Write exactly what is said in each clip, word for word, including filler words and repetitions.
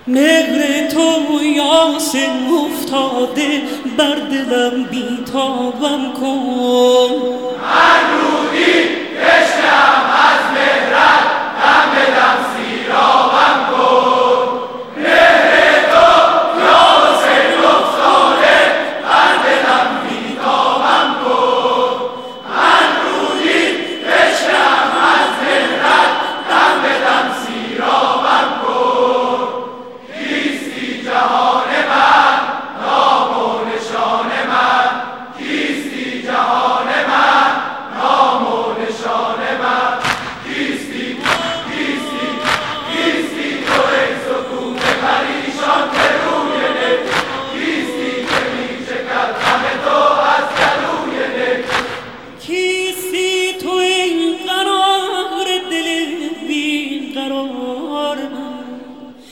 مهر تو یاسین افتاده بر دلم بیتابم کن. من رودی تشنه‌ام از مهرت، دم به دم سیرابم کن. مهر تو یاسین افتاده بر دلم بیتابم کن. من رودی تشنه‌ام از مهرت، دم به دم سیرابم کن. کیستی جهان من، نام و نشان من، کیستی جهان من، نام و نشان من، کیستی کیستی کیستی تو ای سکوت پریشان که روی دل، کیستی که می‌چکد غم تو از گلوی دل. کیستی تو ای قرار دل بی‌قرار من،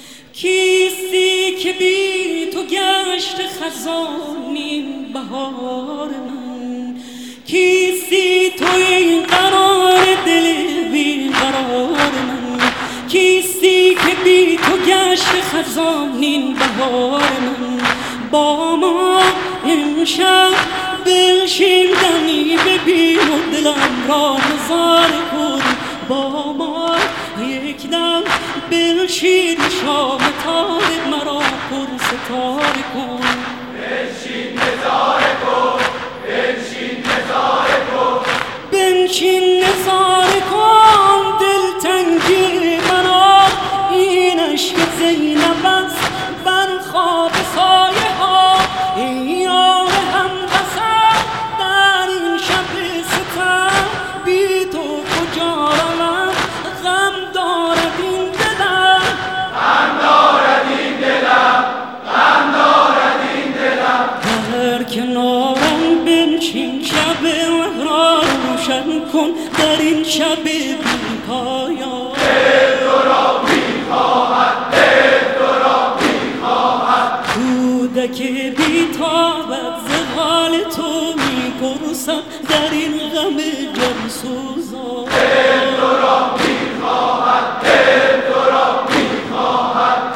کیستی که بی تو گشت خزان این بهار من. کیستی تو ای قرار دل بی‌قرار من، کیستی که بی تو گشت خزان این بهار من. با ما امشب بنشین دمی ببین و دلم را نظاره کن. با ما یک دم بنشین شام طارق مرا پر ستاره کن. بنشین نظاره کن، بنشین نظاره کن، بنشین نظاره کن. دلتنگی مرا این عشق زینب است بر خواب سایه ها. ای یار همقصد در این شب ستم، بی تو کجا روم؟ غم دارد این دلم، غم دارد این دلم، غم دارد این دلم. در کنارم بنشین شب را روشن کن در این شب بی پایان. دل تو را می‌خواهد، دل تو را می‌خواهد. کودک بی‌تابت ز حال تو می‌پرسم در این غم جانسوزان. دل تو را می‌خواهد، دل تو را می‌خواهد.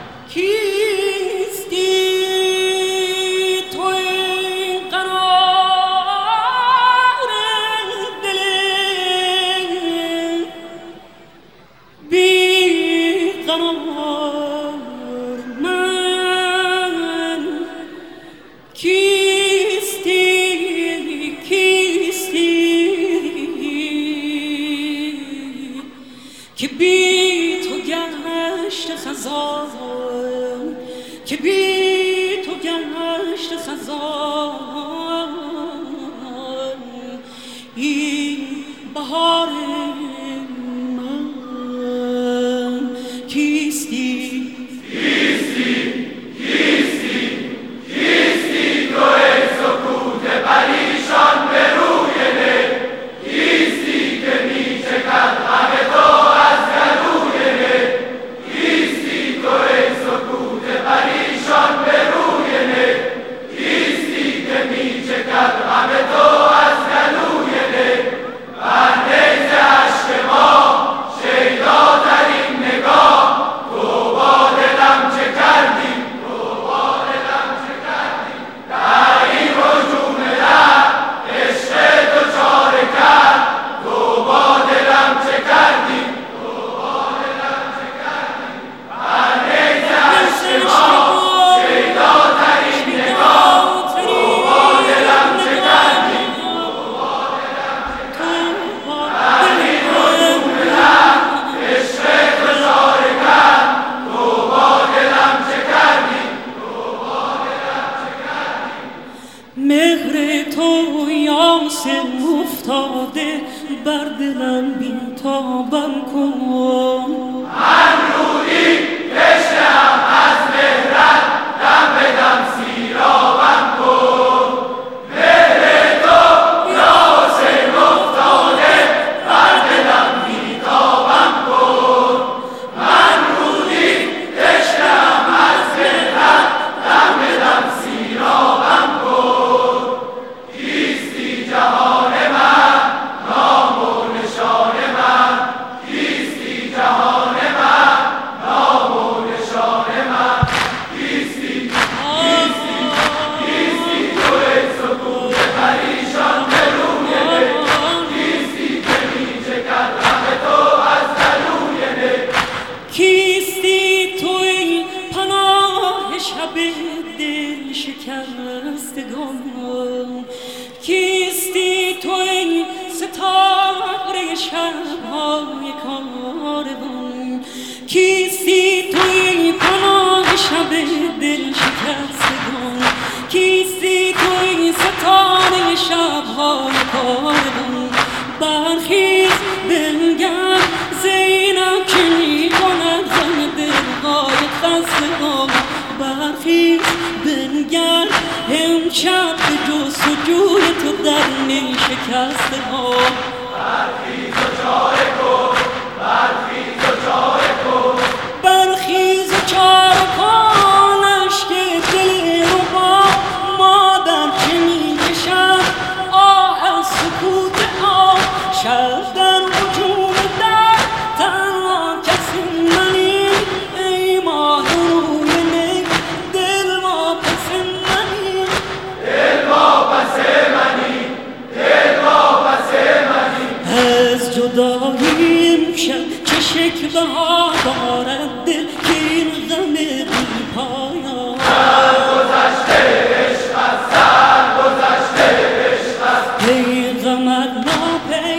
کیستی تو ای قرار دل بی‌قرار من، کیستی کیستی که بی تو گشت خزان، که بی تو گشت خزان این بهار من. کیستی کیستی کیستی کیستی تو ای سکوت پریشان به روی دل، کیستی که می‌چکد غم تو از گلوی دل. کیستی تو ای سکوت پریشان به روی دل، کیستی که می‌چکد غم تو از گلوی دل. بر نیز اشک ما شیداترین نگاه، تو با دلم چه کردی، تو با دلم چه کردی. در این هجوم درد عشق تو چاره کرد، تو با دلم چه کردی، تو با دلم چه کردی. بر نیز اشک ما شیداترین نگاه، تو با دلم چه کردی، تو با دلم چه کردی. در این هجوم درد عشق تو چاره کرد، تو با دلم چه کردی، تو با دلم چه کردی. مهر تو یاسین افتاده بر دلم بیتابم کن. من رودی تشنه‌ام از مهرت، دم به دم سیرابم کن. مهر تو یاسین افتاده بر دلم بیتابم کن. من رودی تشنه‌ام از مهرت، دم به دم سیرابم کن. کیستی جهان من، نام و نشان من، کیستی جهان شب دل شکستگان کیستی تو ای ستاره شب‌های کاروان کیستی تو ای پناه شب دل شکستگان کیستی تو ای ستاره شب‌های کاروان برخیز بنگر زینب که می کند غم دلهای خستگان برخیز بنگر امشب به جستجوی تو در نیشکستگان برخیز و چاره کن برخیز و چاره کن برخیز و چاره کن اشک دل ربا مادر که می کشد آه از سکوت آه شب در وجود در تنها کسی منی ای ماه روی نک دل واپس منی دل واپس منی دل واپس منی از جدایی امشب چه شکوه ها دارد دل که این غم بی پایان سرگذشته عشق است سرگذشته عشق است ای غمت ناپدید